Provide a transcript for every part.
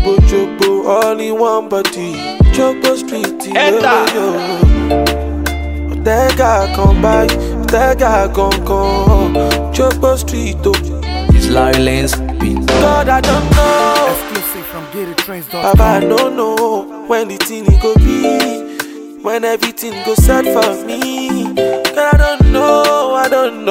Jogbo, all in one body. Jogbo street, yo. Tega come by, Tega gon' come. Jogbo street, It's Larry Lane's beat. God, I don't know. Exclusive from GetItTrends.com. Baba, I don't know when the thing go be, when everything go set for me. God, I don't know, I don't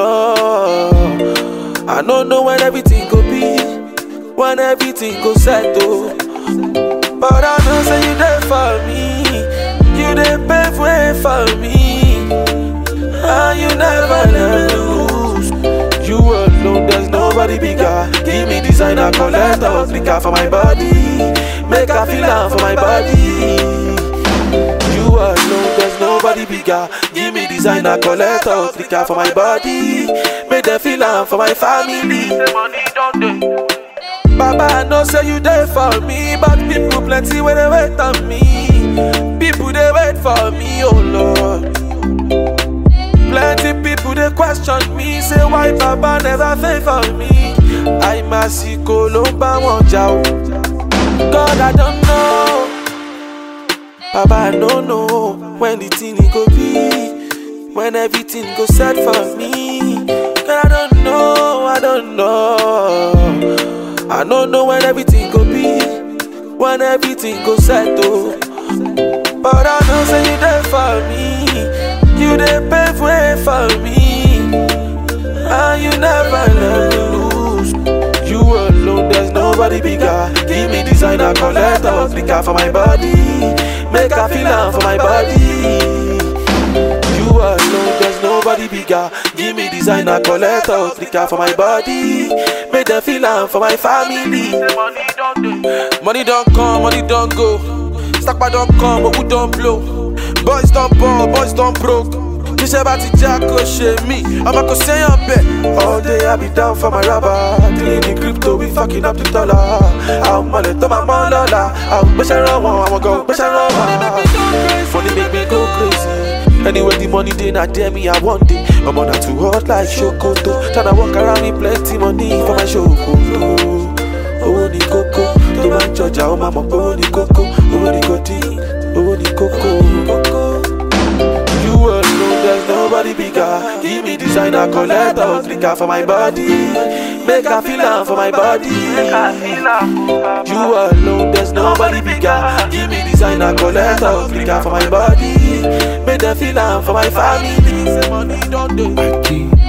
know when everything go be, when everything go set though. But I know say you there for me, you there pave way for me, and you never lose. You alone, there's nobody bigger. Give me designer, collect a flicker for my body, make a feel for my body. You alone, there's nobody bigger. Give me designer, collect a flicker for my body, make the feel for my family. Baba, I know say you there for me, but people plenty when they wait on me. People they wait for me, oh Lord. Plenty people they question me, say why Baba never favor me. I must see Colomba Monjao. God, I don't know. Baba, I don't know when the thing go be, when everything go set for me. God, I don't know, I don't know when everything go be, when everything go settle. But I know say you there for me, you there pave way for me, and you never lose. You alone, there's nobody bigger. Give me designer, collect a flicker for my body, make a feel for my body. You alone, there's nobody bigger. Give me designer, collect a flicker for my body, make the feel for my family. Money don't come, money don't go. Stackpa don't come, but who don't blow. Boys don't ball, boys don't broke. This about the Jacko shame me. I'm a say on bet. All day I be down for my rubber. Dealing the crypto, we fucking up the dollar. I'm money to my money. I'm pushing around, I'm go pushing around. Money make me go crazy. Anyway, the money they not dare me, I want it. I'm on too hot like Shokoto. Tryna walk around me plenty money for my Shokoto. Oh, ni coco. To my church, oh, mama, oh, ni coco. Oh, ni coti. Oh, ni coco. You alone, there's nobody bigger. Give me designer, collect a flicker for my body, make a feel for my body. You alone, there's nobody bigger. Give me designer, collect a flicker for my body, make the feel for my family. Say money don't do.